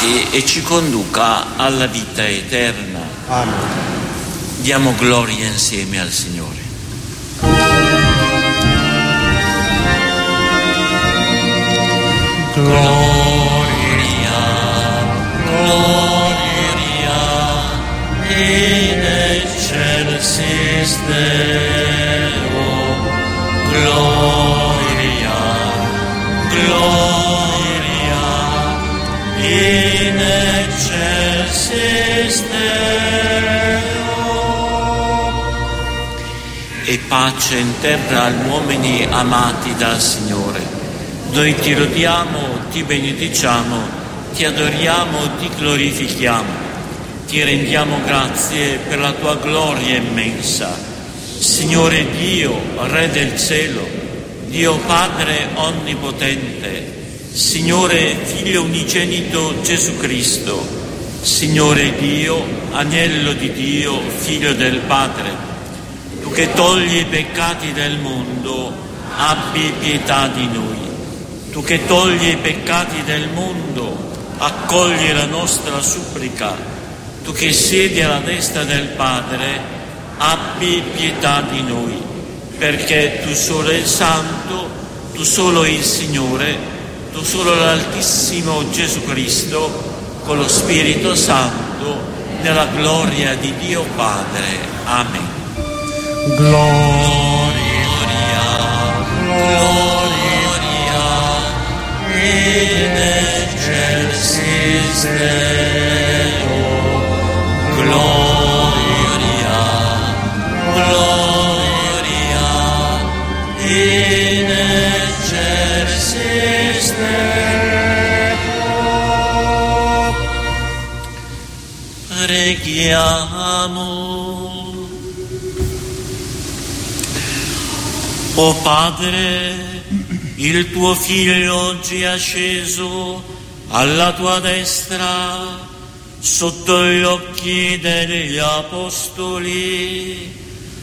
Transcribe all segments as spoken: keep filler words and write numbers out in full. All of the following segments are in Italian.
santifichi e ci conduca alla vita eterna. Amen. Diamo gloria insieme al Signore. Gloria, gloria, in excelsis Deo, gloria, gloria, in excelsis Deo. E pace in terra agli uomini amati dal Signore. Noi ti lodiamo, ti benediciamo, ti adoriamo, ti glorifichiamo, ti rendiamo grazie per la tua gloria immensa. Signore Dio, Re del cielo, Dio Padre onnipotente, Signore Figlio unigenito Gesù Cristo, Signore Dio, Agnello di Dio, Figlio del Padre, tu che togli i peccati del mondo, abbi pietà di noi. Tu che togli i peccati del mondo, accogli la nostra supplica. Tu che siedi alla destra del Padre, abbi pietà di noi, perché tu solo il Santo, tu solo il Signore, tu solo l'Altissimo Gesù Cristo, con lo Spirito Santo, nella gloria di Dio Padre. Amen. Gloria, gloria. In excelsis Deo, gloria, gloria, in excelsis Deo. Preghiamo. O Padre, il tuo Figlio oggi è asceso alla tua destra, sotto gli occhi degli Apostoli.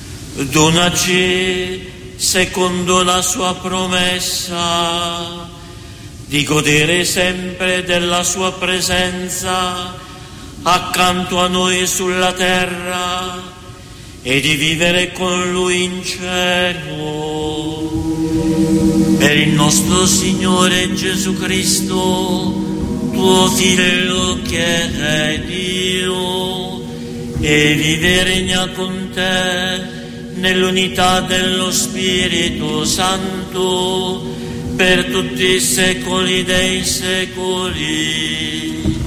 Donaci, secondo la sua promessa, di godere sempre della sua presenza accanto a noi sulla terra e di vivere con Lui in cielo. Per il nostro Signore Gesù Cristo, tuo Figlio che è Dio, e vive e regna con te nell'unità dello Spirito Santo per tutti i secoli dei secoli.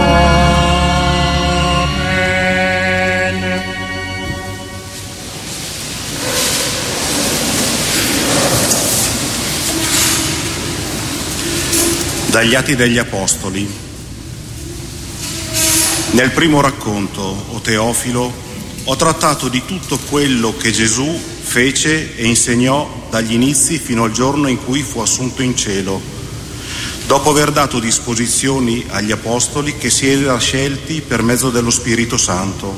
Dagli Atti degli Apostoli. Nel primo racconto, o Teofilo, ho trattato di tutto quello che Gesù fece e insegnò dagli inizi fino al giorno in cui fu assunto in cielo, dopo aver dato disposizioni agli Apostoli che si era scelti per mezzo dello Spirito Santo.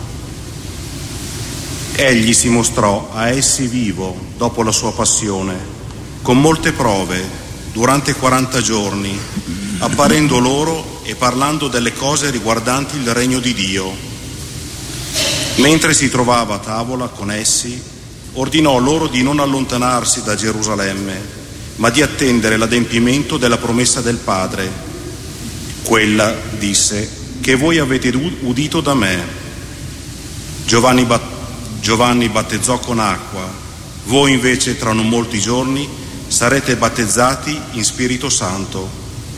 Egli si mostrò a essi vivo dopo la sua passione, con molte prove, durante quaranta giorni, apparendo loro e parlando delle cose riguardanti il regno di Dio. Mentre si trovava a tavola con essi, ordinò loro di non allontanarsi da Gerusalemme, ma di attendere l'adempimento della promessa del Padre. Quella, disse, che voi avete udito da me. Giovanni, bat- Giovanni battezzò con acqua, voi invece tra non molti giorni sarete battezzati in Spirito Santo.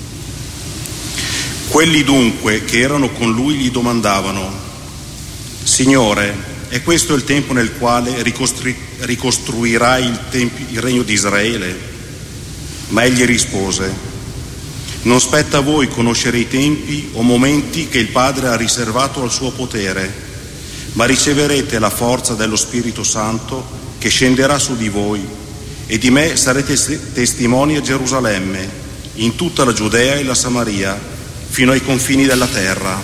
Quelli dunque che erano con lui gli domandavano: Signore, è questo il tempo nel quale ricostru- ricostruirai il, tempi- il regno di Israele? Ma egli rispose: non spetta a voi conoscere i tempi o momenti che il Padre ha riservato al suo potere, ma riceverete la forza dello Spirito Santo che scenderà su di voi, e di me sarete testimoni a Gerusalemme, in tutta la Giudea e la Samaria, fino ai confini della terra.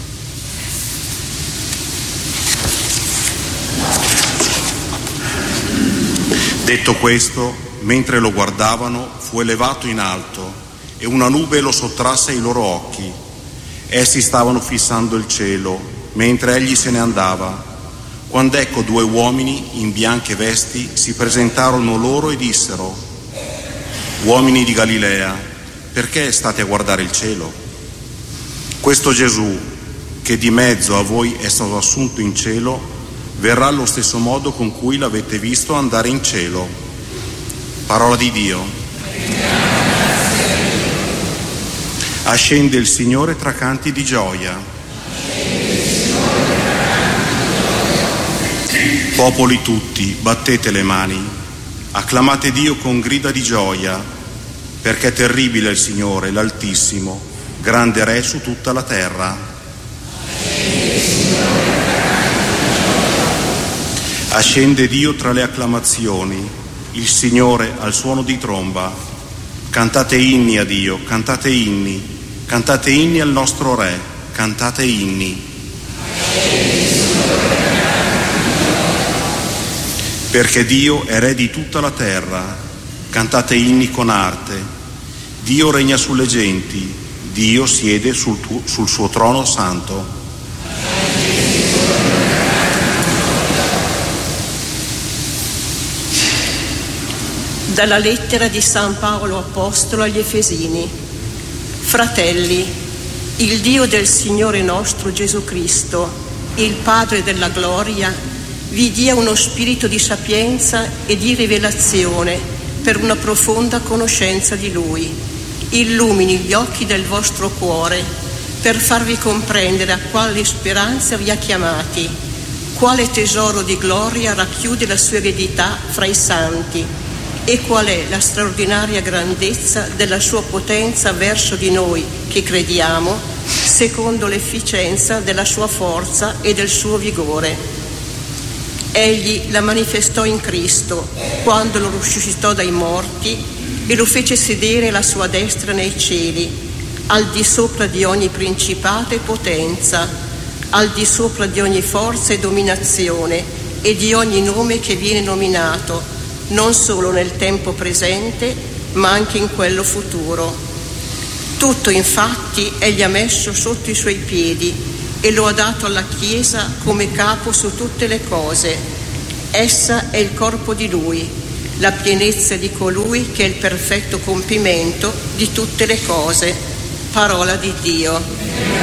Detto questo, mentre lo guardavano, fu elevato in alto e una nube lo sottrasse ai loro occhi. Essi stavano fissando il cielo mentre egli se ne andava, quando ecco due uomini in bianche vesti si presentarono loro e dissero: uomini di Galilea, perché state a guardare il cielo? Questo Gesù, che di mezzo a voi è stato assunto in cielo, verrà allo stesso modo con cui l'avete visto andare in cielo. Parola di Dio. Ascende il Signore tra canti di gioia. Popoli tutti, battete le mani, acclamate Dio con grida di gioia, perché terribile è il Signore, l'Altissimo, grande Re su tutta la terra. Ascende Dio tra le acclamazioni, il Signore al suono di tromba. Cantate inni a Dio, cantate inni, cantate inni al nostro Re, cantate inni. Perché Dio è Re di tutta la terra, cantate inni con arte. Dio regna sulle genti, Dio siede sul, tu, sul suo trono santo. Dalla lettera di San Paolo Apostolo agli Efesini. Fratelli, il Dio del Signore nostro Gesù Cristo, il Padre della gloria, vi dia uno spirito di sapienza e di rivelazione per una profonda conoscenza di Lui. Illumini gli occhi del vostro cuore per farvi comprendere a quale speranza vi ha chiamati, quale tesoro di gloria racchiude la sua eredità fra i santi e qual è la straordinaria grandezza della sua potenza verso di noi che crediamo, secondo l'efficienza della sua forza e del suo vigore. Egli la manifestò in Cristo quando lo risuscitò dai morti e lo fece sedere alla sua destra nei cieli, al di sopra di ogni principato e potenza, al di sopra di ogni forza e dominazione e di ogni nome che viene nominato, non solo nel tempo presente, ma anche in quello futuro. Tutto infatti egli ha messo sotto i suoi piedi e lo ha dato alla Chiesa come capo su tutte le cose. Essa è il corpo di Lui, la pienezza di colui che è il perfetto compimento di tutte le cose. Parola di Dio.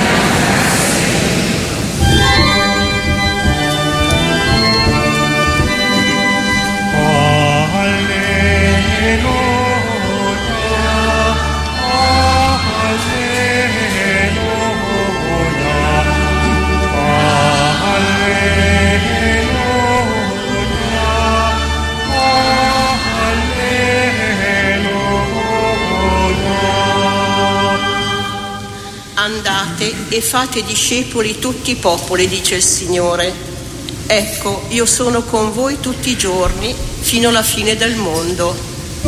Andate e fate discepoli tutti i popoli, dice il Signore. Ecco, io sono con voi tutti i giorni fino alla fine del mondo.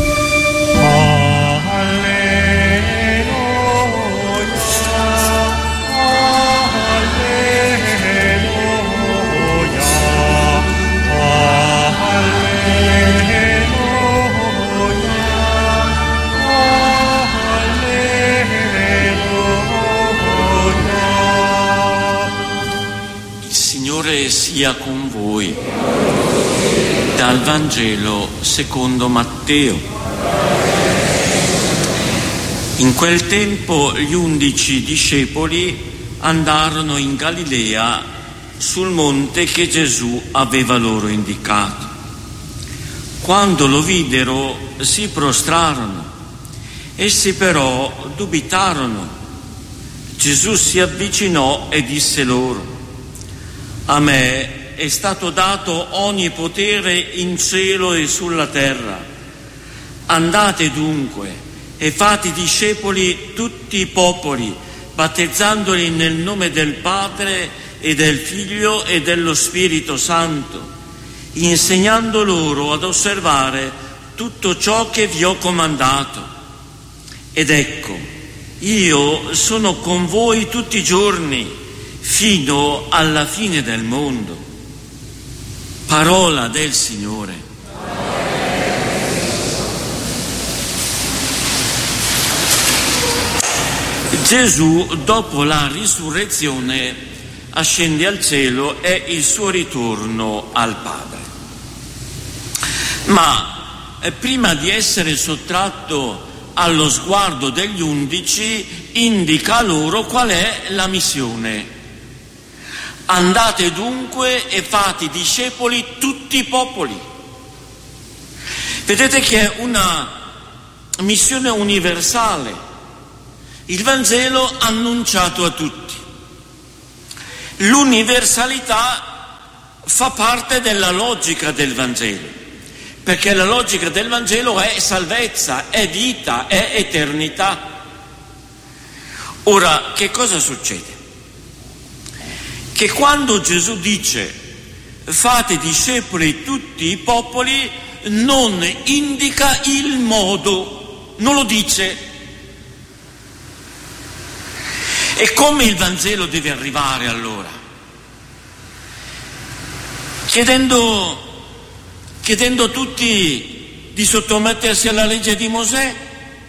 Sia con voi. Dal Vangelo secondo Matteo. In quel tempo gli undici discepoli andarono in Galilea sul monte che Gesù aveva loro indicato. Quando lo videro si prostrarono, essi però dubitarono. Gesù si avvicinò e disse loro: a me è stato dato ogni potere in cielo e sulla terra. Andate dunque e fate discepoli tutti i popoli, battezzandoli nel nome del Padre e del Figlio e dello Spirito Santo, insegnando loro ad osservare tutto ciò che vi ho comandato. Ed ecco, io sono con voi tutti i giorni, fino alla fine del mondo. Parola del Signore. Gesù, dopo la risurrezione, ascende al cielo, è il suo ritorno al Padre. Ma eh, prima di essere sottratto allo sguardo degli undici, indica loro qual è la missione. Andate dunque e fate discepoli tutti i popoli. Vedete che è una missione universale, il Vangelo annunciato a tutti. L'universalità fa parte della logica del Vangelo, perché la logica del Vangelo è salvezza, è vita, è eternità. Ora, che cosa succede? Che quando Gesù dice fate discepoli tutti i popoli, non indica il modo, non lo dice. E come il Vangelo deve arrivare allora? Chiedendo, chiedendo a tutti di sottomettersi alla legge di Mosè?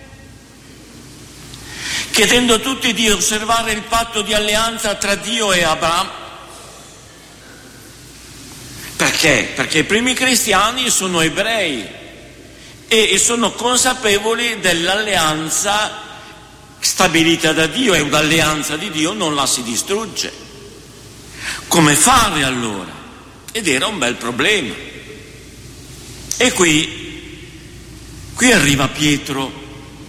Chiedendo a tutti di osservare il patto di alleanza tra Dio e Abramo? Perché? Perché i primi cristiani sono ebrei e sono consapevoli dell'alleanza stabilita da Dio, e un'alleanza di Dio non la si distrugge. Come fare allora? Ed era un bel problema. E qui, qui arriva Pietro.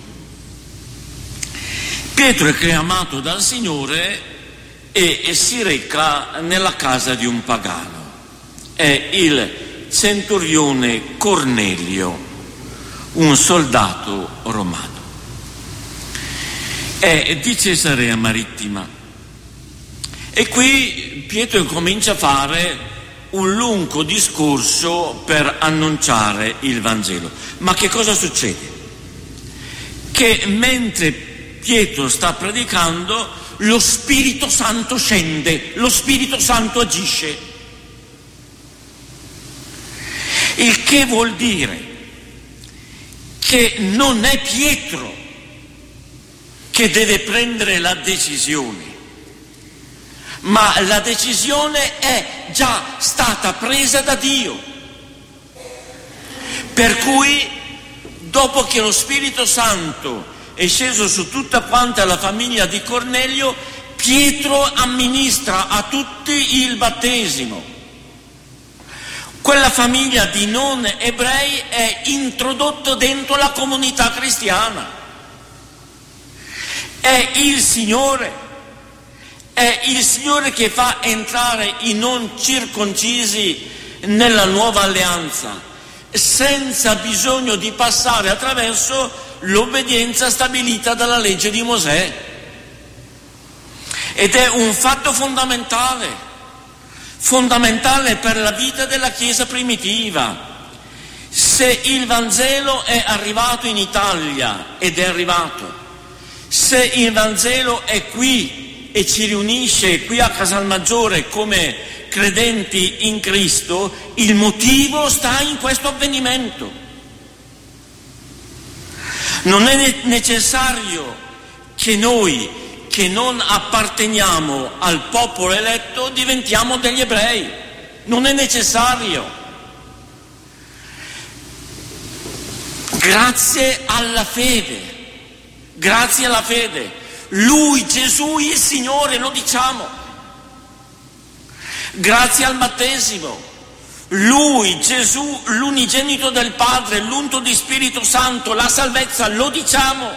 Pietro è chiamato dal Signore e, e si reca nella casa di un pagano. È il centurione Cornelio, un soldato romano. È di Cesarea Marittima. E qui Pietro comincia a fare un lungo discorso per annunciare il Vangelo. Ma che cosa succede? Che mentre Pietro sta predicando, lo Spirito Santo scende, lo Spirito Santo agisce. Il che vuol dire che non è Pietro che deve prendere la decisione, ma la decisione è già stata presa da Dio. Per cui, dopo che lo Spirito Santo è sceso su tutta quanta la famiglia di Cornelio, Pietro amministra a tutti il battesimo. Quella famiglia di non ebrei è introdotta dentro la comunità cristiana. È il Signore, è il Signore che fa entrare i non circoncisi nella nuova alleanza, senza bisogno di passare attraverso l'obbedienza stabilita dalla legge di Mosè. Ed è un fatto fondamentale, fondamentale per la vita della Chiesa primitiva. Se il Vangelo è arrivato in Italia, ed è arrivato, se il Vangelo è qui e ci riunisce qui a Casalmaggiore come credenti in Cristo, il motivo sta in questo avvenimento. Non è necessario che noi, che non apparteniamo al popolo eletto, diventiamo degli ebrei. Non è necessario. Grazie alla fede. Grazie alla fede. Lui, Gesù, il Signore, lo diciamo. Grazie al battesimo. Lui, Gesù, l'unigenito del Padre, l'unto di Spirito Santo, la salvezza, lo diciamo.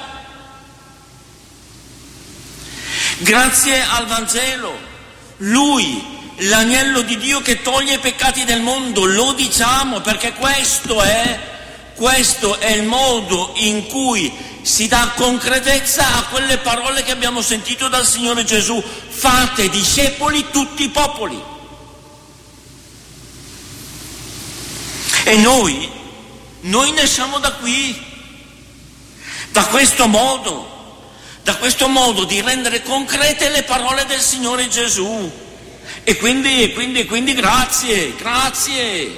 Grazie al Vangelo. Lui, l'agnello di Dio che toglie i peccati del mondo, lo diciamo, perché questo è, questo è il modo in cui si dà concretezza a quelle parole che abbiamo sentito dal Signore Gesù: fate discepoli tutti i popoli. E noi, noi nasciamo da qui, da questo modo, da questo modo di rendere concrete le parole del Signore Gesù. E quindi, e quindi, e quindi grazie, grazie,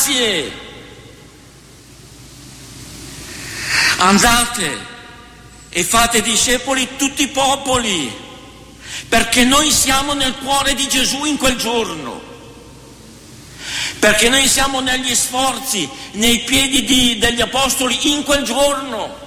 grazie. Andate e fate discepoli tutti i popoli, perché noi siamo nel cuore di Gesù in quel giorno, perché noi siamo negli sforzi, nei piedi di, degli apostoli in quel giorno.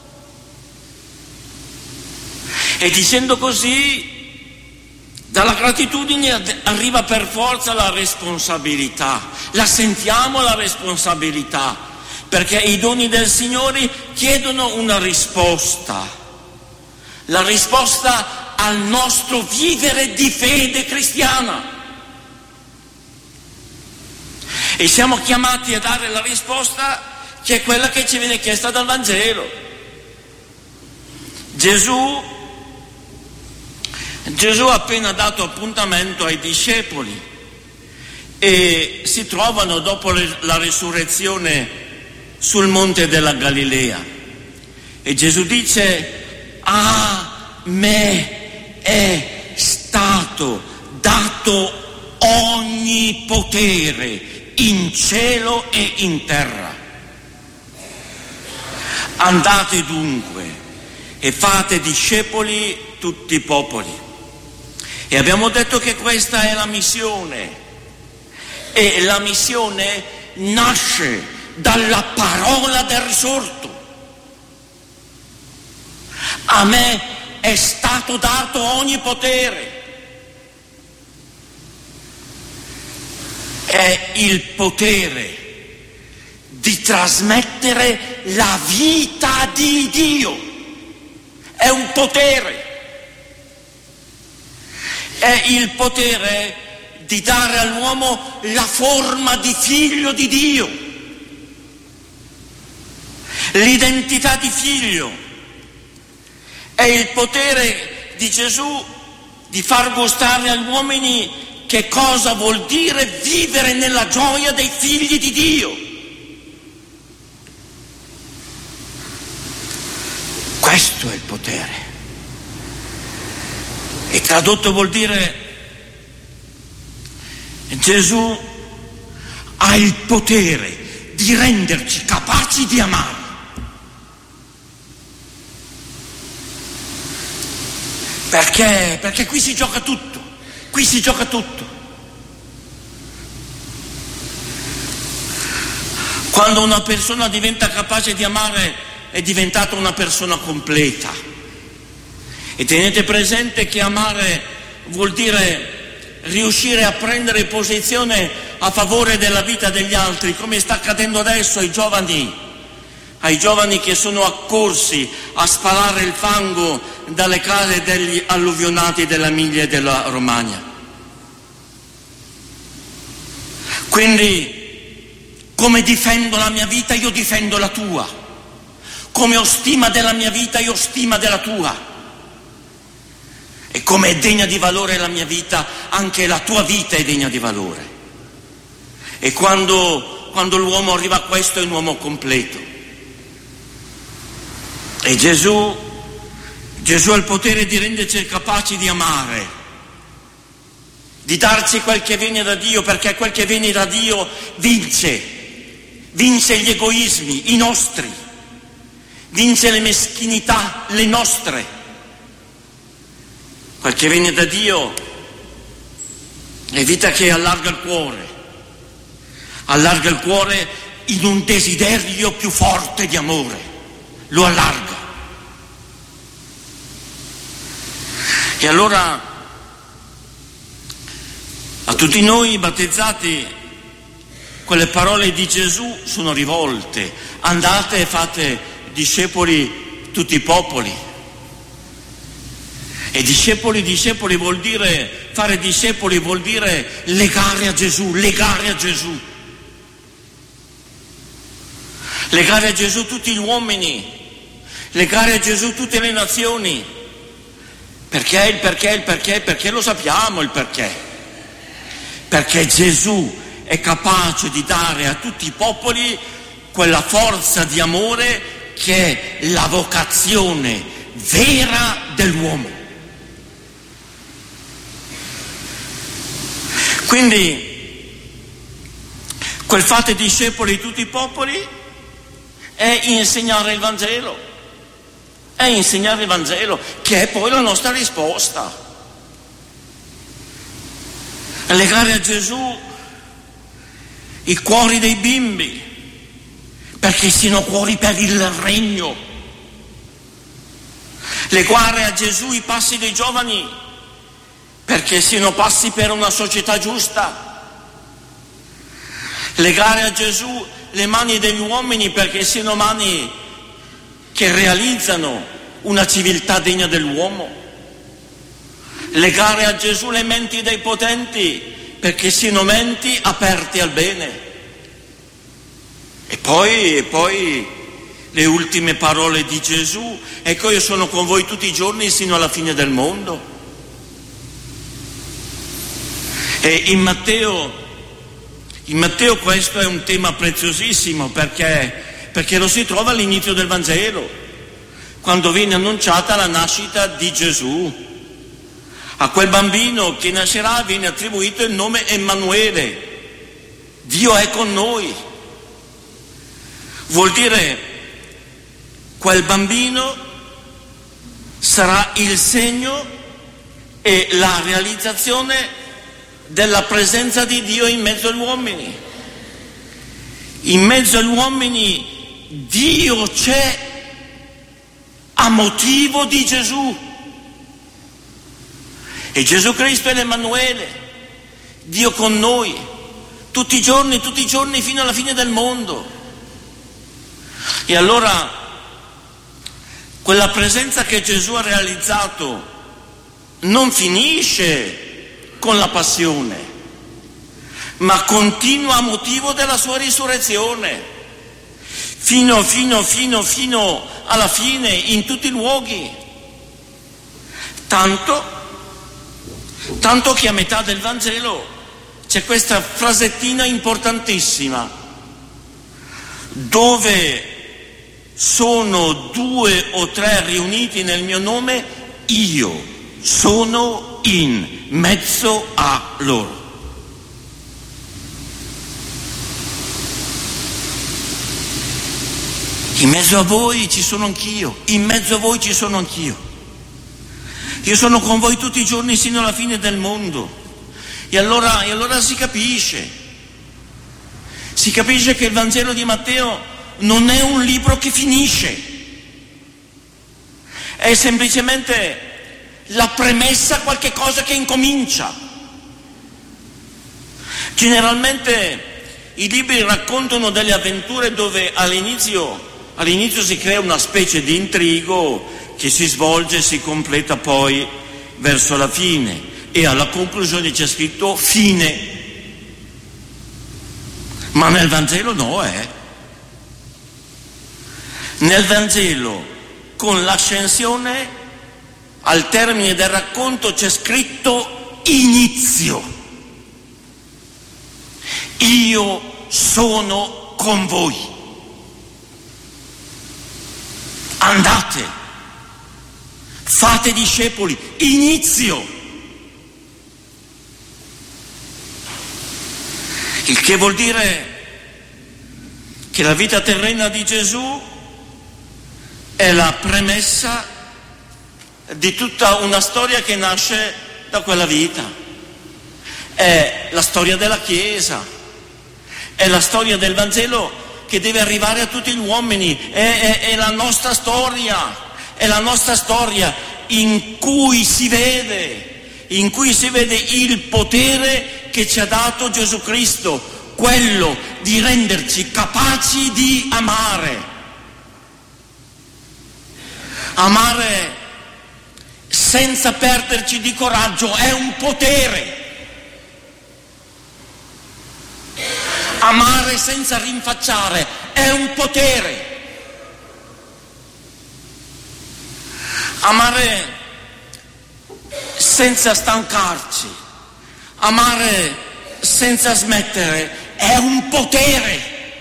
E dicendo così, dalla gratitudine arriva per forza la responsabilità, la sentiamo la responsabilità, perché i doni del Signore chiedono una risposta, la risposta al nostro vivere di fede cristiana. E siamo chiamati a dare la risposta che è quella che ci viene chiesta dal Vangelo. Gesù Gesù ha appena dato appuntamento ai discepoli e si trovano dopo la risurrezione sul monte della Galilea e Gesù dice: a me è stato dato ogni potere in cielo e in terra. Andate dunque e fate discepoli tutti i popoli. E abbiamo detto che questa è la missione, e la missione nasce dalla parola del risorto. A me è stato dato ogni potere. È il potere di trasmettere la vita di Dio. È un potere. È il potere di dare all'uomo la forma di figlio di Dio, l'identità di figlio. È il potere di Gesù di far gustare agli uomini che cosa vuol dire vivere nella gioia dei figli di Dio. Questo è il potere. E tradotto vuol dire: Gesù ha il potere di renderci capaci di amare. Perché? Perché qui si gioca tutto, qui si gioca tutto. Quando una persona diventa capace di amare è diventata una persona completa. E tenete presente che amare vuol dire riuscire a prendere posizione a favore della vita degli altri, come sta accadendo adesso ai giovani, ai giovani che sono accorsi a spalare il fango dalle case degli alluvionati dell'Emilia e della Romagna. Quindi, come difendo la mia vita, io difendo la tua. Come ho stima della mia vita, io ho stima della tua. E come è degna di valore la mia vita, anche la tua vita è degna di valore. E quando, quando l'uomo arriva a questo è un uomo completo. E Gesù, Gesù ha il potere di renderci capaci di amare, di darci quel che viene da Dio, perché quel che viene da Dio vince, vince gli egoismi, i nostri, vince le meschinità, le nostre. Quel che viene da Dio è vita che allarga il cuore, allarga il cuore in un desiderio più forte di amore, lo allarga. E allora a tutti noi battezzati quelle parole di Gesù sono rivolte: andate e fate discepoli tutti i popoli. E discepoli, discepoli vuol dire, fare discepoli vuol dire legare a Gesù, legare a Gesù. Legare a Gesù tutti gli uomini, legare a Gesù tutte le nazioni. Perché, il perché, il perché, perché lo sappiamo il perché. Perché Gesù è capace di dare a tutti i popoli quella forza di amore che è la vocazione vera dell'uomo. Quindi quel fate discepoli di tutti i popoli è insegnare il Vangelo, è insegnare il Vangelo, che è poi la nostra risposta. Legare a Gesù i cuori dei bimbi, perché siano cuori per il regno. Legare a Gesù i passi dei giovani, perché siano passi per una società giusta. Legare a Gesù le mani degli uomini, perché siano mani che realizzano una civiltà degna dell'uomo. Legare a Gesù le menti dei potenti, perché siano menti aperte al bene. E poi, e poi le ultime parole di Gesù: ecco, io sono con voi tutti i giorni sino alla fine del mondo. E in Matteo, in Matteo questo è un tema preziosissimo, perché, perché lo si trova all'inizio del Vangelo, quando viene annunciata la nascita di Gesù. A quel bambino che nascerà viene attribuito il nome Emanuele, Dio è con noi. Vuol dire, quel bambino sarà il segno e la realizzazione della presenza di Dio in mezzo agli uomini. In mezzo agli uomini Dio c'è a motivo di Gesù. E Gesù Cristo è l'Emanuele, Dio con noi, tutti i giorni, tutti i giorni fino alla fine del mondo. E allora quella presenza che Gesù ha realizzato non finisce con la passione, ma continua a motivo della sua risurrezione, fino, fino, fino, fino alla fine, in tutti i luoghi. Tanto Tanto che a metà del Vangelo c'è questa frasettina importantissima: dove sono due o tre riuniti nel mio nome, io sono in mezzo a loro. In mezzo a voi ci sono anch'io, in mezzo a voi ci sono anch'io. Io sono con voi tutti i giorni sino alla fine del mondo. E allora, e allora si capisce, si capisce che il Vangelo di Matteo non è un libro che finisce, è semplicemente la premessa a qualche cosa che incomincia. Generalmente i libri raccontano delle avventure dove all'inizio, all'inizio si crea una specie di intrigo che si svolge e si completa poi verso la fine, e alla conclusione c'è scritto fine. Ma nel Vangelo no, eh? Nel Vangelo, con l'ascensione, al termine del racconto c'è scritto inizio. Io sono con voi. Andate. Fate discepoli, inizio. Il che vuol dire che la vita terrena di Gesù è la premessa di tutta una storia che nasce da quella vita. È la storia della Chiesa, è la storia del Vangelo che deve arrivare a tutti gli uomini, è, è, è la nostra storia. È la nostra storia in cui si vede, in cui si vede il potere che ci ha dato Gesù Cristo, quello di renderci capaci di amare. Amare senza perderci di coraggio è un potere. Amare senza rinfacciare è un potere. Amare senza stancarci, amare senza smettere è un potere.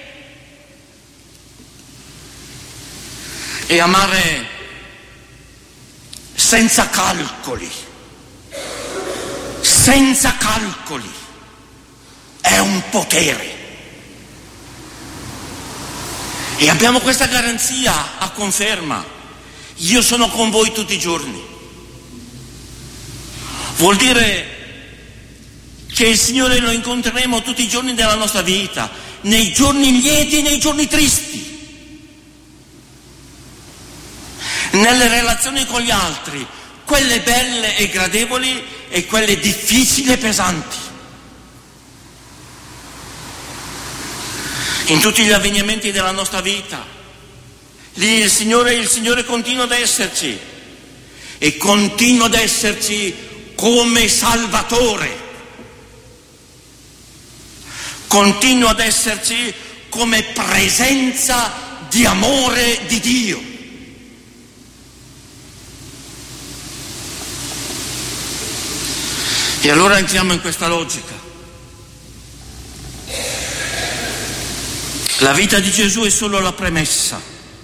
E amare senza calcoli, senza calcoli è un potere. E abbiamo questa garanzia a conferma io sono con voi tutti i giorni. Vuol dire che il Signore lo incontreremo tutti i giorni della nostra vita, nei giorni lieti e nei giorni tristi, nelle relazioni con gli altri, quelle belle e gradevoli e quelle difficili e pesanti. In tutti gli avvenimenti della nostra vita, lì il Signore, il Signore continua ad esserci e continua ad esserci come Salvatore, continua ad esserci come presenza di amore di Dio. E allora entriamo in questa logica. La vita di Gesù è solo la premessa.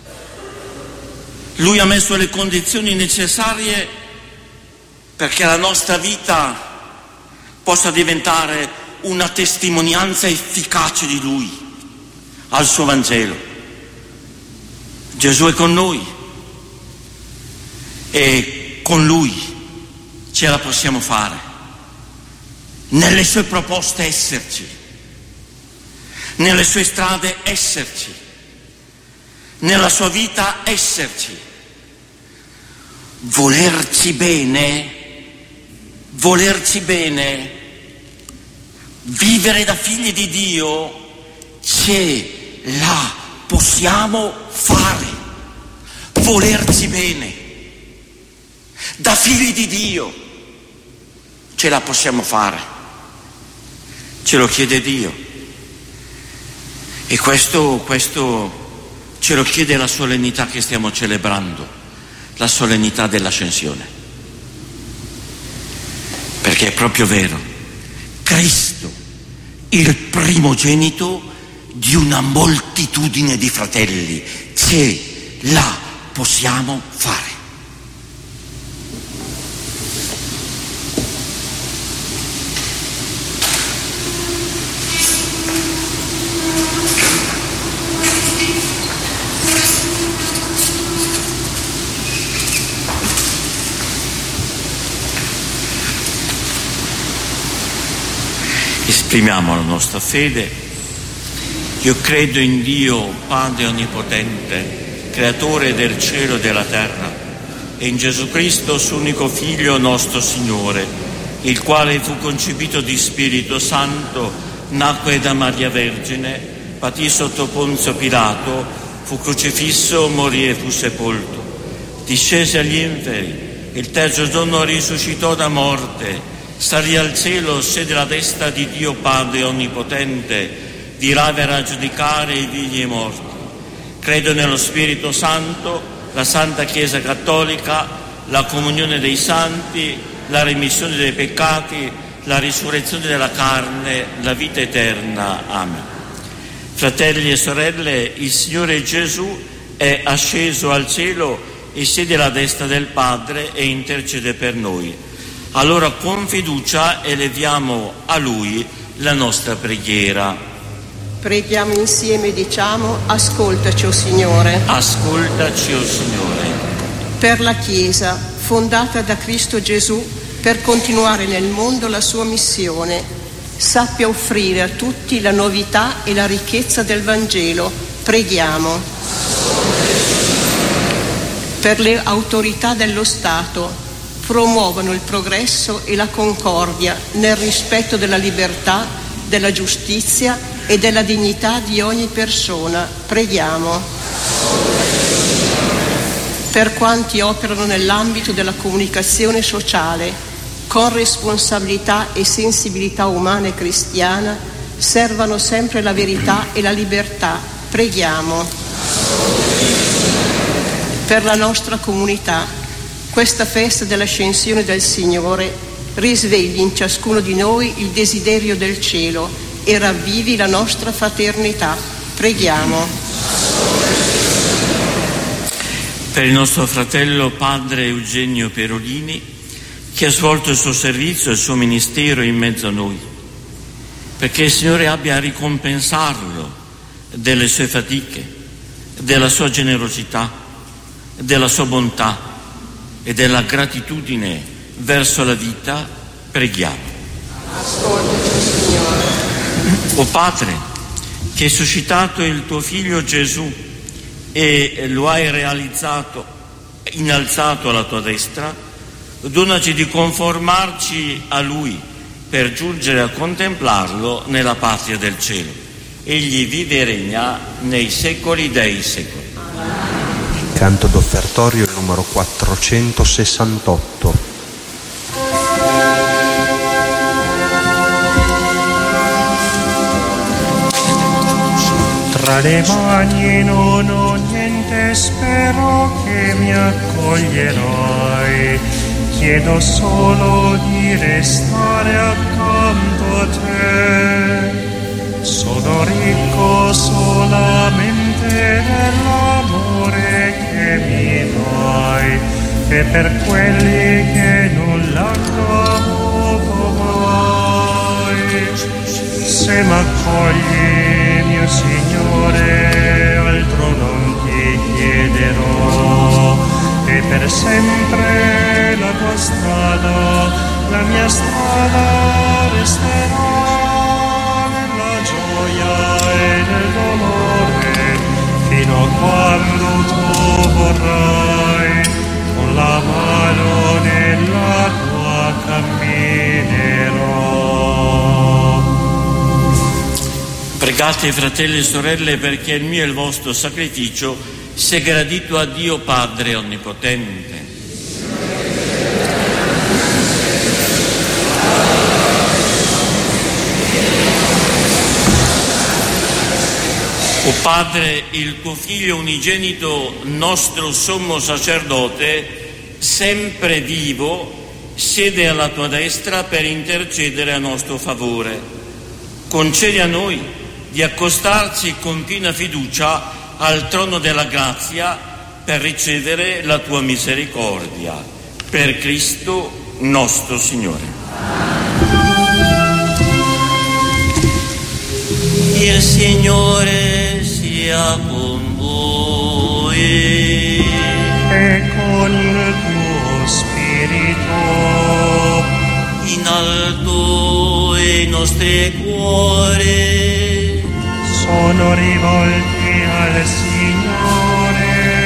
Lui ha messo le condizioni necessarie perché la nostra vita possa diventare una testimonianza efficace di Lui, al suo Vangelo. Gesù è con noi e con Lui ce la possiamo fare. Nelle sue proposte esserci, nelle sue strade esserci, nella sua vita esserci, volerci bene, volerci bene, vivere da figli di Dio, ce la possiamo fare, volerci bene, da figli di Dio, ce la possiamo fare, ce lo chiede Dio. E questo, questo ce lo chiede la solennità che stiamo celebrando, la solennità dell'ascensione. Perché è proprio vero, Cristo, il primogenito di una moltitudine di fratelli, ce la possiamo fare. Esprimiamo la nostra fede. Io credo in Dio, Padre Onnipotente, Creatore del cielo e della terra, e in Gesù Cristo, suo unico Figlio, nostro Signore, il quale fu concepito di Spirito Santo, nacque da Maria Vergine, patì sotto Ponzio Pilato, fu crocifisso, morì e fu sepolto, discese agli inferi, il terzo giorno risuscitò da morte, salì al cielo, siede alla destra di Dio Padre Onnipotente, dirà verrà a giudicare i vivi e i morti. Credo nello Spirito Santo, la Santa Chiesa Cattolica, la comunione dei santi, la remissione dei peccati, la risurrezione della carne, la vita eterna. Amen. Fratelli e sorelle, il Signore Gesù è asceso al cielo e siede alla destra del Padre e intercede per noi. Allora con fiducia eleviamo a Lui la nostra preghiera. Preghiamo insieme e diciamo: ascoltaci, o Signore. Ascoltaci, o Signore. Per la Chiesa, fondata da Cristo Gesù, per continuare nel mondo la sua missione, sappia offrire a tutti la novità e la ricchezza del Vangelo. Preghiamo. Per le autorità dello Stato, promuovono il progresso e la concordia nel rispetto della libertà, della giustizia e della dignità di ogni persona. Preghiamo. Per quanti operano nell'ambito della comunicazione sociale, con responsabilità e sensibilità umana e cristiana, servano sempre la verità e la libertà. Preghiamo. Per la nostra comunità, questa festa dell'ascensione del Signore risvegli in ciascuno di noi il desiderio del cielo e ravvivi la nostra fraternità. Preghiamo. Per il nostro fratello padre Eugenio Perolini, che ha svolto il suo servizio e il suo ministero in mezzo a noi, perché il Signore abbia a ricompensarlo delle sue fatiche, della sua generosità, della sua bontà e della gratitudine verso la vita, preghiamo. Ascoltaci, Signore. O Padre, che hai suscitato il tuo Figlio Gesù e lo hai realizzato, innalzato alla tua destra, donaci di conformarci a Lui per giungere a contemplarlo nella patria del cielo. Egli vive e regna nei secoli dei secoli. Canto d'offertorio il numero quattrocentosessantotto. Tra le mani non ho niente, spero che mi accoglierai. Chiedo solo di restare accanto a te. Sono ricco solamente dell'amore che mi dai, e per quelli che non l'hanno avuto mai. Se m'accogli, mio Signore, altro non ti chiederò, e per sempre la tua strada, la mia strada resterà, nella gioia e nel dolore, fino a quando tu vorrai, con la mano nella tua camminerò. Pregate, fratelli e sorelle, perché il mio e il vostro sacrificio sia gradito a Dio Padre Onnipotente. O Padre, il tuo Figlio unigenito, nostro sommo sacerdote, sempre vivo, siede alla tua destra per intercedere a nostro favore. Concedi a noi di accostarci con piena fiducia al trono della grazia per ricevere la tua misericordia. Per Cristo nostro Signore. Il Signore sia con voi e con il tuo spirito. In alto i nostri cuori sono rivolti al Signore.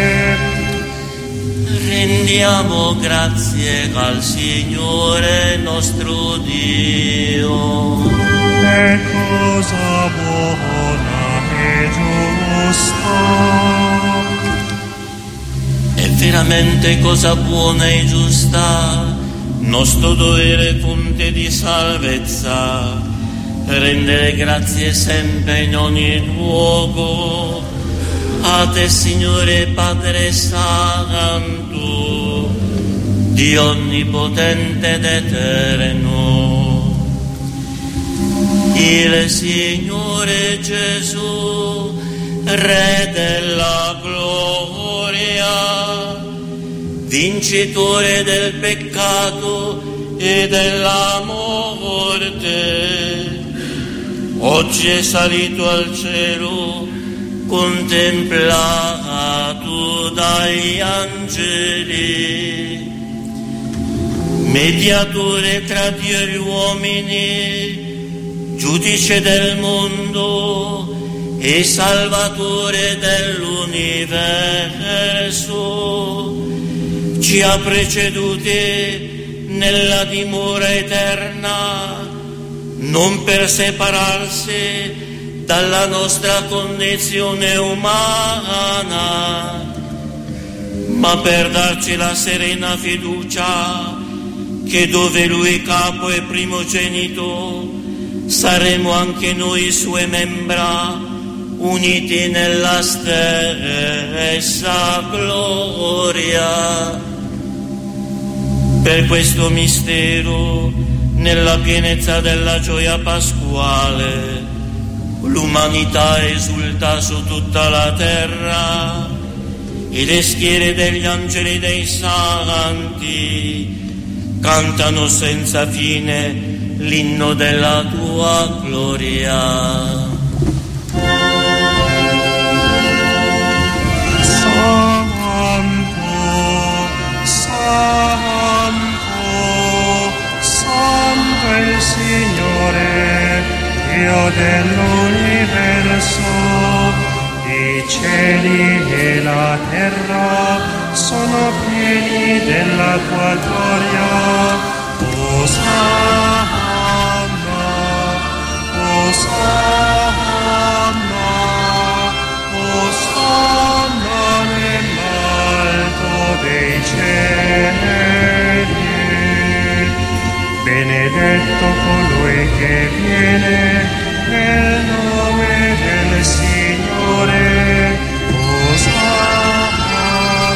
Rendiamo grazie al Signore nostro Dio. È cosa buona e giusta. È veramente cosa buona e giusta, nostro dovere fonte di salvezza, rendere grazie sempre in ogni luogo a te, Signore Padre Santo, Dio onnipotente ed eterno. Il Signore Gesù, Re della gloria, vincitore del peccato e della morte, oggi è salito al cielo, contemplato dagli angeli, mediatore tra Dio e gli uomini, giudice del mondo e salvatore dell'universo, ci ha preceduti nella dimora eterna, non per separarsi dalla nostra condizione umana, ma per darci la serena fiducia che dove Lui capo e primogenito, saremo anche noi sue membra, uniti nella stessa gloria. Per questo mistero, nella pienezza della gioia pasquale, l'umanità esulta su tutta la terra e le schiere degli angeli dei santi cantano senza fine l'inno della tua gloria. Santo, Santo è il Signore, Dio dell'universo. I cieli e la terra sono pieni della tua gloria. Osanna, Osanna, Osanna nell'alto dei cieli. Benedetto colui che viene nel nome del Signore. Osanna,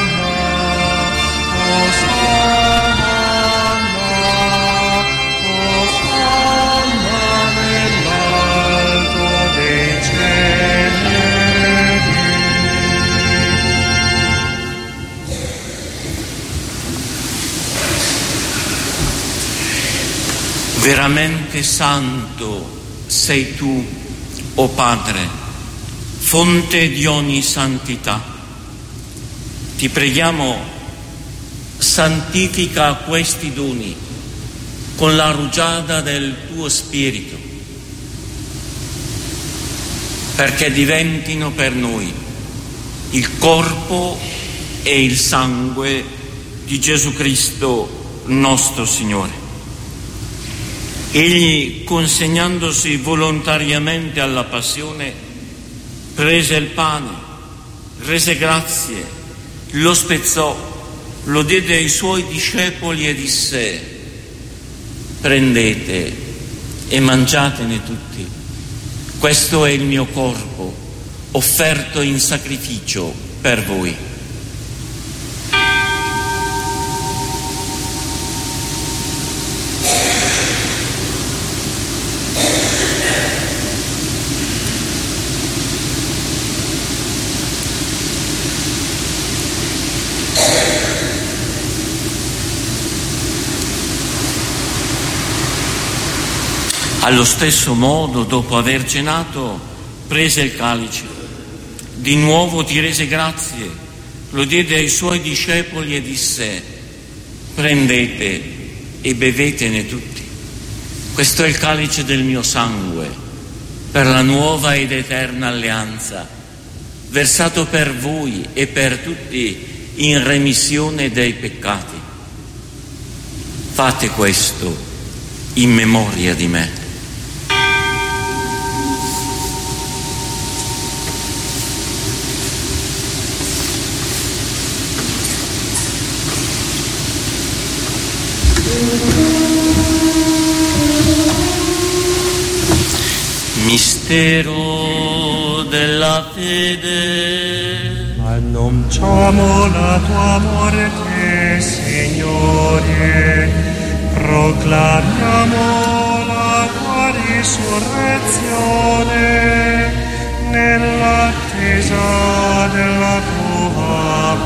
Osanna, Osanna nell'alto dei cieli. Veramente santo sei tu, o Padre, fonte di ogni santità. Ti preghiamo, santifica questi doni con la rugiada del tuo Spirito, perché diventino per noi il corpo e il sangue di Gesù Cristo nostro Signore. Egli, consegnandosi volontariamente alla passione, prese il pane, rese grazie, lo spezzò, lo diede ai suoi discepoli e disse: prendete e mangiatene tutti, questo è il mio corpo, offerto in sacrificio per voi. Allo stesso modo, dopo aver cenato, prese il calice, di nuovo ti rese grazie, lo diede ai suoi discepoli e disse: prendete e bevetene tutti, questo è il calice del mio sangue, per la nuova ed eterna alleanza, versato per voi e per tutti in remissione dei peccati. Fate questo in memoria di me. Mistero della fede. Annunciamo la tua morte, Signore, proclamiamo la tua risurrezione nell'attesa della tua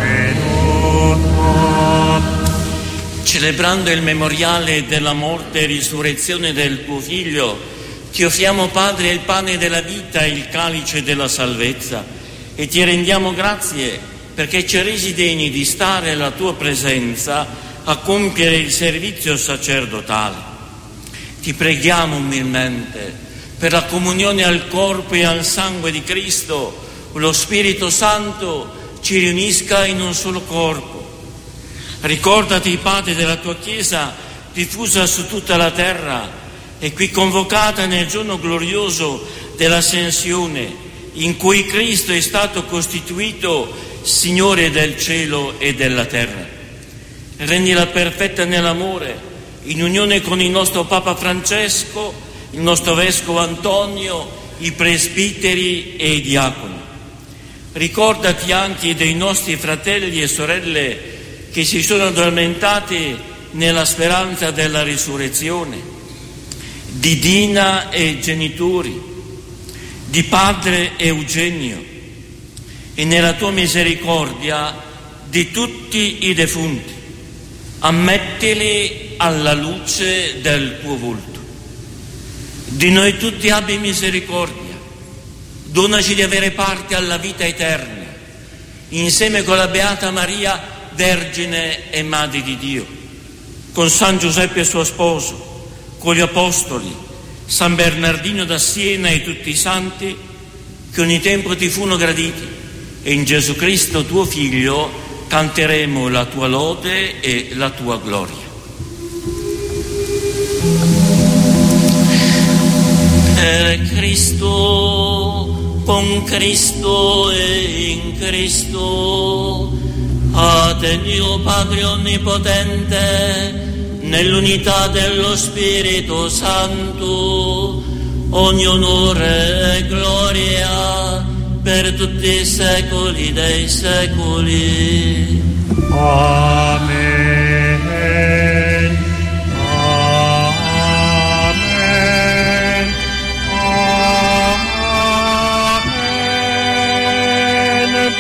venuta. Celebrando il memoriale della morte e risurrezione del tuo Figlio, ti offriamo, Padre, il pane della vita e il calice della salvezza, e ti rendiamo grazie perché ci hai resi degni di stare alla tua presenza a compiere il servizio sacerdotale. Ti preghiamo umilmente per la comunione al corpo e al sangue di Cristo, lo Spirito Santo ci riunisca in un solo corpo. Ricordati, Padre, della tua Chiesa diffusa su tutta la terra e qui convocata nel giorno glorioso dell'Ascensione, in cui Cristo è stato costituito Signore del cielo e della terra. Rendila perfetta nell'amore, in unione con il nostro Papa Francesco, il nostro Vescovo Antonio, i presbiteri e i diaconi. Ricordati anche dei nostri fratelli e sorelle che si sono addormentati nella speranza della risurrezione, di Dina e genitori, di padre Eugenio, e nella tua misericordia di tutti i defunti. Ammettili alla luce del tuo volto. Di noi tutti abbi misericordia, donaci di avere parte alla vita eterna, insieme con la Beata Maria, Vergine e Madre di Dio, con San Giuseppe suo sposo, con gli Apostoli, San Bernardino da Siena e tutti i santi che ogni tempo ti furono graditi, e in Gesù Cristo tuo Figlio canteremo la tua lode e la tua gloria. Per Cristo, con Cristo e in Cristo, a te Dio Padre Onnipotente, nell'unità dello Spirito Santo, ogni onore e gloria per tutti i secoli dei secoli. Amen. Amen. Amen.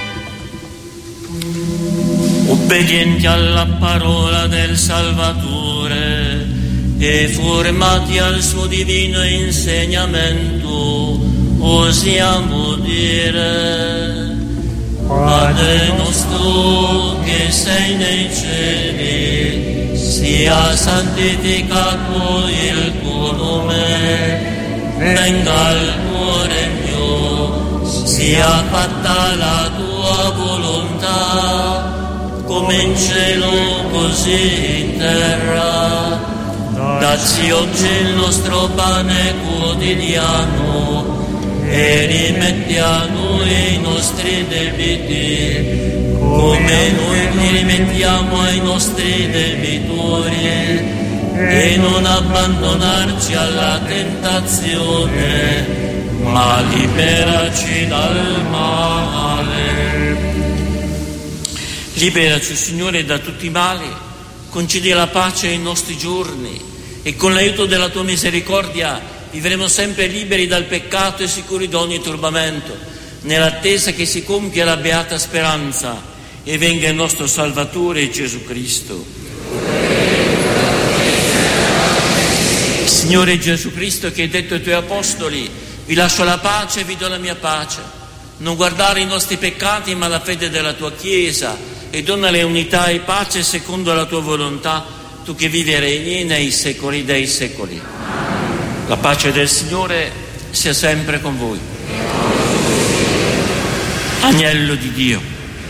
Obbedienti alla parola del Salvatore e formati al suo divino insegnamento, osiamo dire: Padre nostro che sei nei cieli, sia santificato il tuo nome, venga il tuo regno, sia fatta la tua volontà, come in cielo così in terra. Dacci oggi il nostro pane quotidiano e rimetti a noi i nostri debiti, come noi li rimettiamo ai nostri debitori, e non abbandonarci alla tentazione, ma liberaci dal male. Liberaci, Signore, da tutti i mali, concedi la pace ai nostri giorni, e con l'aiuto della tua misericordia vivremo sempre liberi dal peccato e sicuri da ogni turbamento, nell'attesa che si compia la beata speranza e venga il nostro Salvatore Gesù Cristo. Signore Gesù Cristo, che hai detto ai tuoi apostoli: vi lascio la pace e vi do la mia pace, non guardare i nostri peccati ma la fede della tua Chiesa, e donale unità e pace secondo la tua volontà, tu che vivi e regni nei secoli dei secoli. La pace del Signore sia sempre con voi. Agnello di Dio.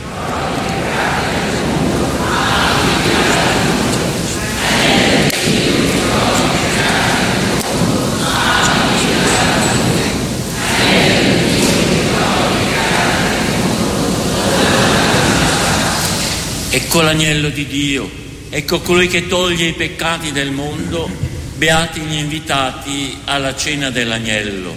Ecco l'agnello di Dio, ecco colui che toglie i peccati del mondo. Beati gli invitati alla cena dell'agnello.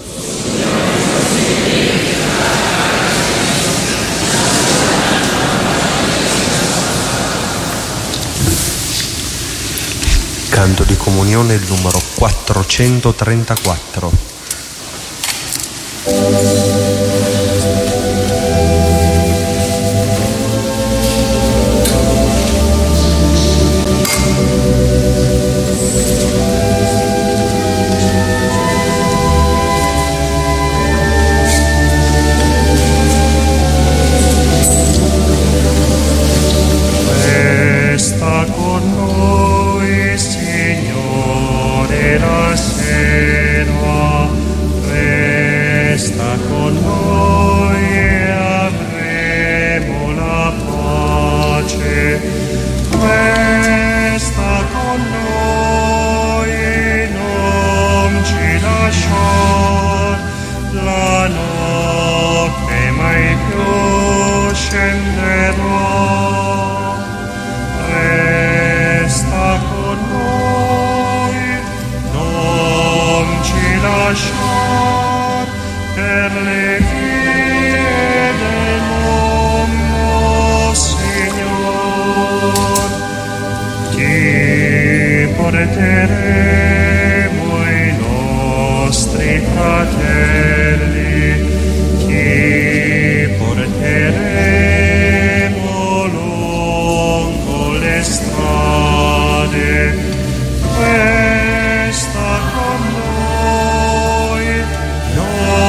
Canto di comunione il numero quattrocentotrentaquattro.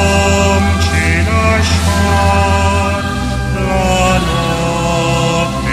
La notte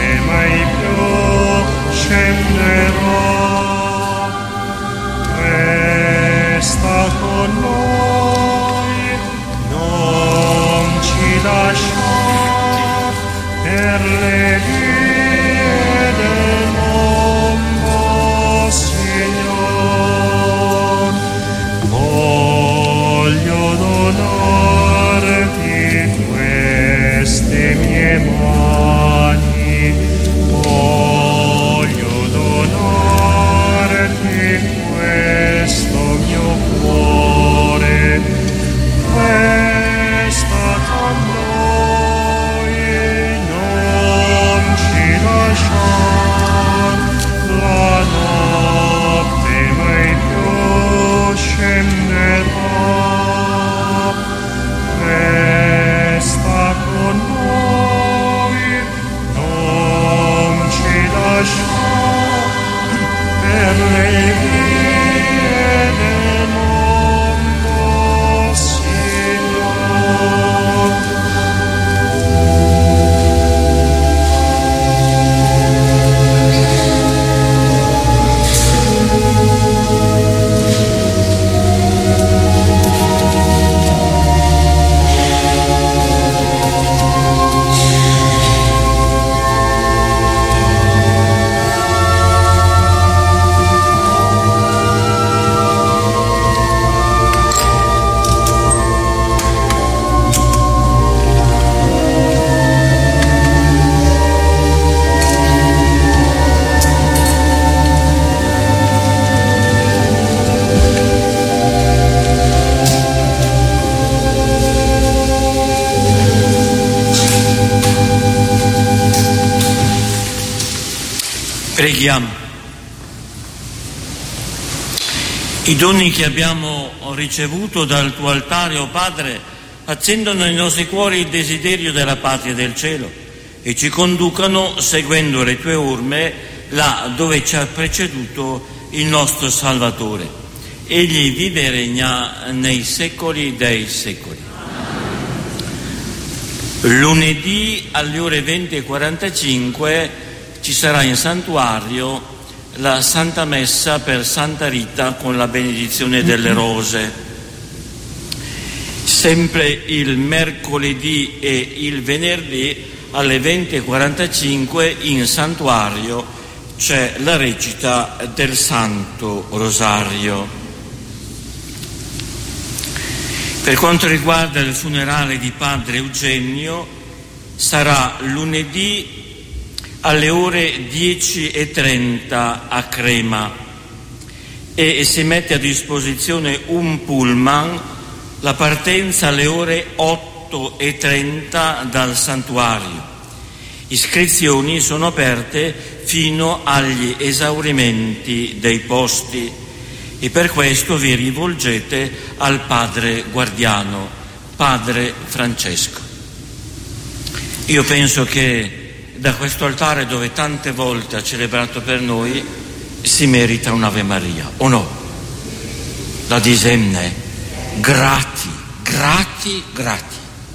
Preghiamo. I doni che abbiamo ricevuto dal tuo altare, o oh Padre, accendono nei nostri cuori il desiderio della patria del cielo e ci conducano, seguendo le tue orme, là dove ci ha preceduto il nostro Salvatore. Egli vive e regna nei secoli dei secoli. Lunedì alle ore venti e quarantacinque ci sarà in santuario la Santa Messa per Santa Rita con la benedizione delle rose. Sempre il mercoledì e il venerdì alle venti e quarantacinque in santuario c'è la recita del Santo Rosario. Per quanto riguarda il funerale di padre Eugenio, sarà lunedì alle ore dieci e trenta a Crema e si mette a disposizione un pullman, la partenza alle ore otto e trenta dal santuario. Iscrizioni sono aperte fino agli esaurimenti dei posti e per questo vi rivolgete al padre guardiano, padre Francesco. Io penso che da questo altare, dove tante volte ha celebrato per noi, si merita un'Ave Maria, o no? La disenne, grati, grati, grati.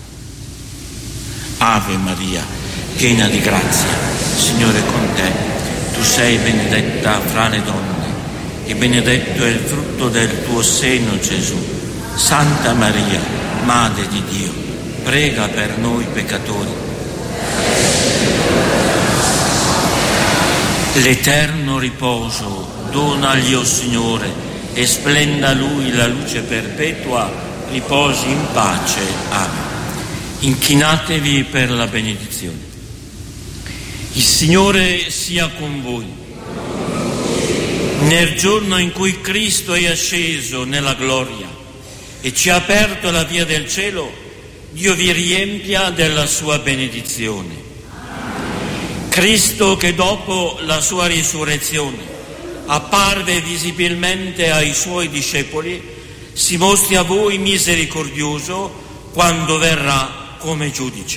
Ave Maria, piena di grazia, Signore è con te. Tu sei benedetta fra le donne e benedetto è il frutto del tuo seno, Gesù. Santa Maria, Madre di Dio, prega per noi peccatori. L'eterno riposo donagli, o Signore, e splenda Lui la luce perpetua, riposi in pace. Amen. Inchinatevi per la benedizione. Il Signore sia con voi. Nel giorno in cui Cristo è asceso nella gloria e ci ha aperto la via del cielo, Dio vi riempia della sua benedizione. Cristo, che dopo la sua risurrezione apparve visibilmente ai suoi discepoli, si mostri a voi misericordioso quando verrà come giudice.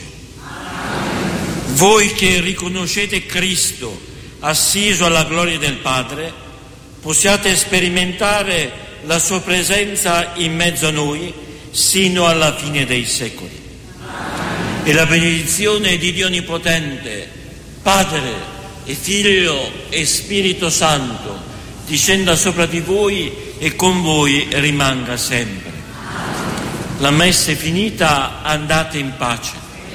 Voi che riconoscete Cristo assiso alla gloria del Padre, possiate sperimentare la sua presenza in mezzo a noi sino alla fine dei secoli. E la benedizione di Dio Onnipotente, Padre e Figlio e Spirito Santo, discenda sopra di voi e con voi rimanga sempre. La messa è finita, andate in pace.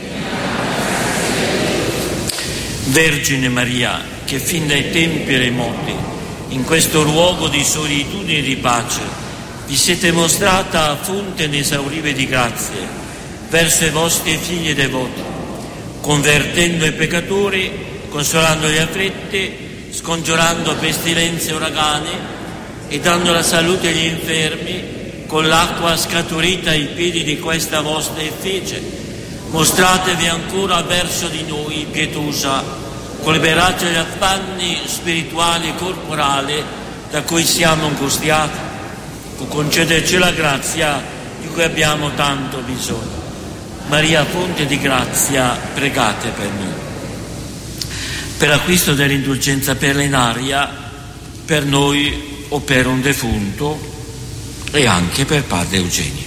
Vergine Maria, che fin dai tempi remoti, in questo luogo di solitudine e di pace, vi siete mostrata fonte inesauribile di grazie verso i vostri figli devoti, convertendo i peccatori, consolando gli afflitti, scongiurando pestilenze e uragani e dando la salute agli infermi, con l'acqua scaturita ai piedi di questa vostra effigie. Mostratevi ancora verso di noi pietosa, con liberarci dagli affanni spirituali e corporali da cui siamo angustiati, con concederci la grazia di cui abbiamo tanto bisogno. Maria, fonte di grazia, pregate per noi. Per l'acquisto dell'indulgenza plenaria, per noi o per un defunto e anche per padre Eugenio.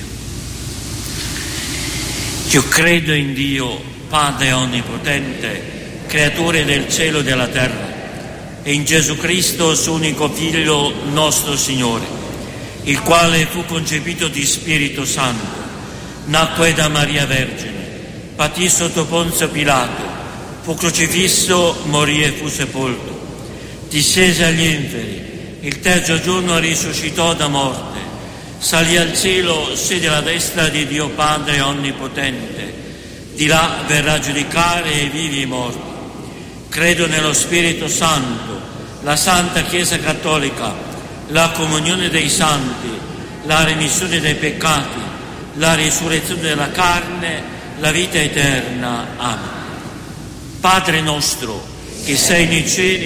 Io credo in Dio, Padre Onnipotente, creatore del cielo e della terra, e in Gesù Cristo, suo unico Figlio, nostro Signore, il quale fu concepito di Spirito Santo, nacque da Maria Vergine, patì sotto Ponzio Pilato, fu crocifisso, morì e fu sepolto, discese agli inferi, il terzo giorno risuscitò da morte, salì al cielo, siede alla destra di Dio Padre Onnipotente, di là verrà a giudicare i vivi e i morti. Credo nello Spirito Santo, la Santa Chiesa Cattolica, la comunione dei santi, la remissione dei peccati, la risurrezione della carne, la vita eterna. Amen. Padre nostro, che sei nei cieli,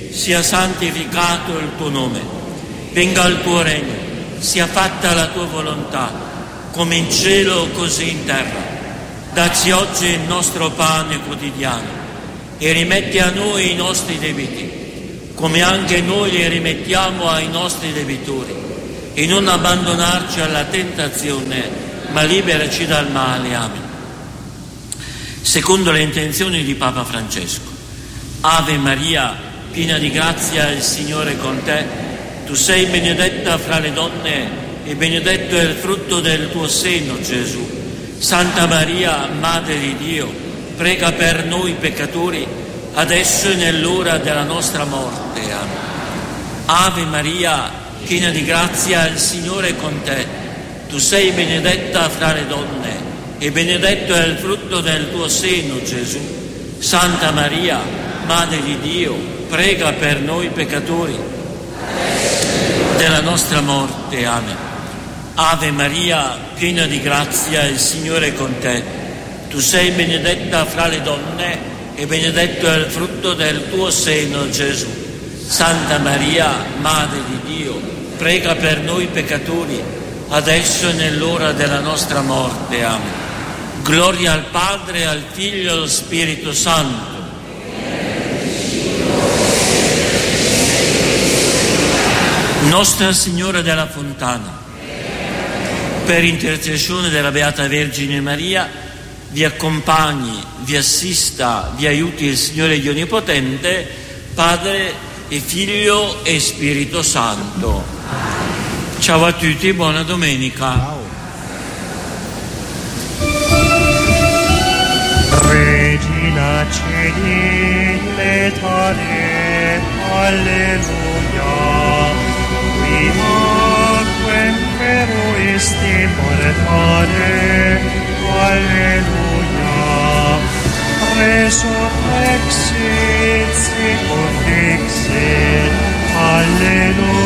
sia santificato il tuo nome, venga il tuo regno, sia fatta la tua volontà, come in cielo così in terra. Dacci oggi il nostro pane quotidiano e rimetti a noi i nostri debiti, come anche noi li rimettiamo ai nostri debitori, e non abbandonarci alla tentazione, ma liberaci dal male. Amen. Secondo le intenzioni di Papa Francesco. Ave Maria, piena di grazia, il Signore è con te. Tu sei benedetta fra le donne e benedetto è il frutto del tuo seno, Gesù. Santa Maria, Madre di Dio, prega per noi peccatori, adesso e nell'ora della nostra morte. Amen. Ave Maria, piena di grazia, il Signore è con te. Tu sei benedetta fra le donne e benedetto è il frutto del tuo seno, Gesù. Santa Maria, Madre di Dio, prega per noi peccatori, della nostra morte. Amen. Ave Maria, piena di grazia, il Signore è con te. Tu sei benedetta fra le donne e benedetto è il frutto del tuo seno, Gesù. Santa Maria, Madre di Dio, prega per noi peccatori, adesso e nell'ora della nostra morte. Amen. Gloria al Padre, al Figlio e allo Spirito Santo. Nostra Signora della Fontana, per intercessione della Beata Vergine Maria, vi accompagni, vi assista, vi aiuti il Signore Dio Onnipotente, Padre e Figlio e Spirito Santo. Ciao a tutti, buona domenica. Regina Celi letare, alleluia. Qui aquem feruisti portare, alleluia. Resurrexit sicut dixit, alleluia.